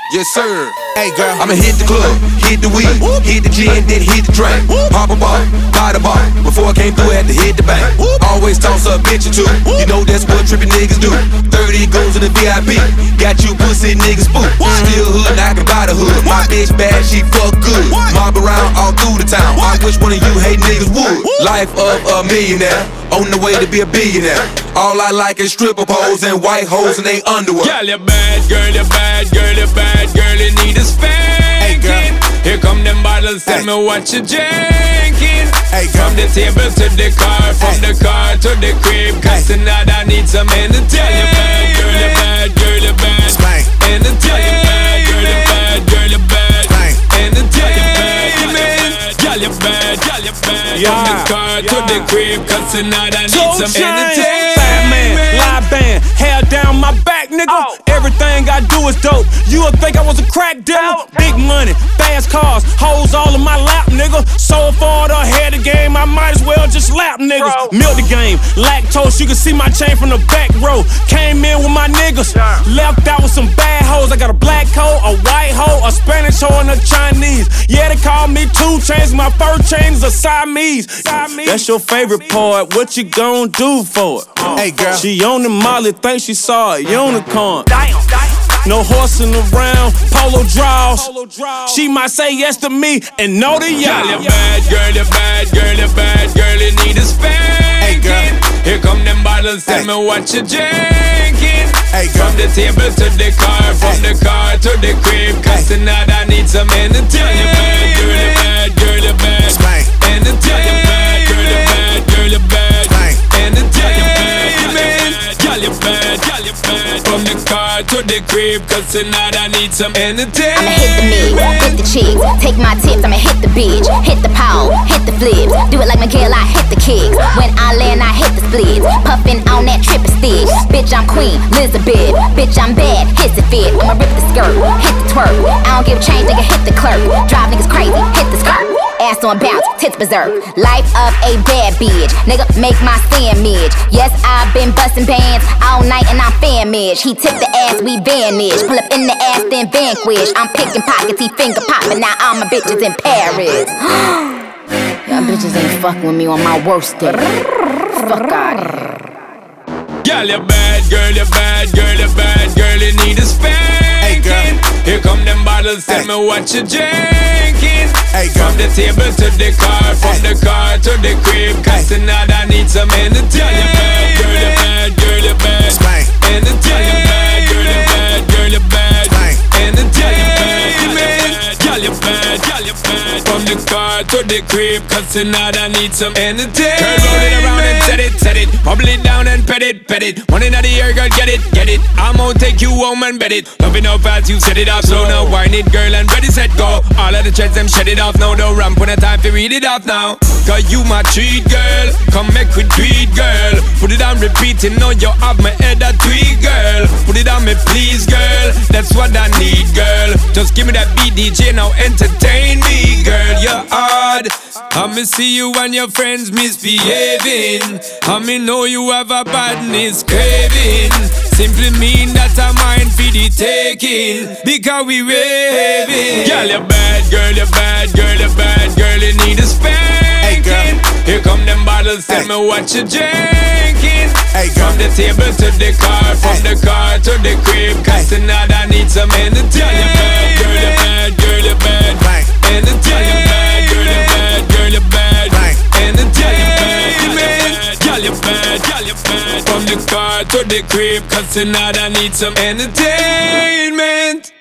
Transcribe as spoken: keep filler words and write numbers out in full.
Yes, sir. Hey, girl. I'ma hit the club, hit the weed, hit the gin, then hit the drink. Pop a ball, buy the bar. Before I came through, had to hit the bank. Always toss a bitch or two. You know that's what trippin' niggas do. thirty goes in the V I P. Got you pussy niggas spook. Still hood, I can buy the hood. My bitch bad, she fuck good. Mob around all through the town. I wish one of you hate niggas would. Life of a millionaire, on the way to be a billionaire. All I like is stripper poles and white hoes in they underwear. Girl, you bad, girl, you bad, girl, you bad, girl, you need a spanking. Hey, here come them bottles, tell hey. me what you drinking. Hey, from the table to the car, from hey. the car to the crib, cause hey. tonight I need some entertainment. Girl, you bad, girl, you bad, girl, you bad. Spank. Entertainment, girl, you bad, girl, you bad. Spank. Entertainment, girl, you bad, girl, you bad. Yeah. From the car yeah. to the crib, cause tonight I need Two some chains. entertainment. Fat man, live band, hair down my back, nigga. Oh. Everything I do is dope. You would think I was a crack dealer. Big money, fast cars, hoes all in my lap, nigga. So far to ahead of the game, I might as well just lap niggas. Bro. Milk the game, lactose, you can see my chain from the back row. Came in with my niggas, yeah. Left out with some bad hoes. I got a black hoe, a white hoe, a Spanish hoe, and a Chinese. Yeah, they call me two chains. My first chain is a Siamese. Siamese. That's your favorite part. What you gon' do for it? Uh, hey, girl. She on the molly, think she saw a unicorn. Damn, damn. No horsing around, polo draws. She might say yes to me and no to y'all. Girl, you bad, girl, you bad, girl, you bad, girl, you need a spanking. Hey, girl. Here come them bottles, tell hey. me what you drinking. Hey, girl. From the table to the car, from hey. the car to the crib, cause hey. tonight I need some entertainment. Girl, you bad, girl, you bad, girl, you bad. Entertainment, girl, you bad, girl, you bad. Entertainment, girl, you bad, girl, you bad. From the car to the crib, cause tonight I need some entertainment. I'ma hit the mix, hit the chicks, take my tips, I'ma hit the bitch, hit the pole, hit the flips, do it like Miguel, I hit the kicks. When I land, I hit the splits, puffin' on that trippin' stick. Bitch, I'm Queen Elizabeth, bitch, I'm bad, hits it fit. I'ma rip the skirt, hit the twerk, I don't give a change, nigga, hit the clerk. Drive niggas crazy, hit the skirt. Ass on bounce, tits berserk. Life of a bad bitch, nigga, make my sandwich. Yes, I've been bustin' bands all night and I'm famished. He took the ass, we vanished. Pull up in the ass, then vanquish. I'm picking pockets, he finger poppin'. Now all my bitches in Paris. Y'all bitches ain't fucking with me on my worst day. Fuck out here. Girl, you bad, girl, you bad, girl, you bad, girl, you need a spanking. Hey, girl. Here come them bottles, tell hey. me what you drinking. Hey, girl. From the table to the car, from hey. the car to the crib, cause hey. tonight I need some entertainment. Girl, you bad, girl, you bad, Spank. entertainment, girl, you bad, girl, you bad, Spank. entertainment, girl, you bad, girl, you bad. From the car to the crib, cause tonight I need some entertainment. Girl, roll it around and set it, set it, bubble it down and pet it, pet it. One in the air, girl, get it, get it. I'm gonna take you home and bet it. Loving how fast you set it off, slow now, whine it, girl, and ready, set, go. All of the threads, them shed it off now, don't ramp on the time to read it off now. Cause you my treat, girl, come make we tweet, girl. Put it on repeat, you know you have my head a tweet, girl. Put it on me, please, girl, that's what I need, girl. Just give me that beat, D J, now entertain me, girl. You're hard, I'ma see you and your friends misbehaving. I'ma know you have a badness craving. Simply mean that I'm mine for the taking, because we raving. Girl, you bad, girl, you bad, girl, you bad, girl, you need a spanking. Hey, girl. Here come them bottles, tell hey. me what you drinking. Hey, girl. From the table to the car, from hey. the car to the crib, cause hey. tonight I need some entertainment. Girl, you bad, girl, you bad, Bang. entertainment, girl, you bad, girl, you bad, Bang. entertainment, girl, you bad, girl, you bad. From the car to the crib, cause tonight I need some entertainment.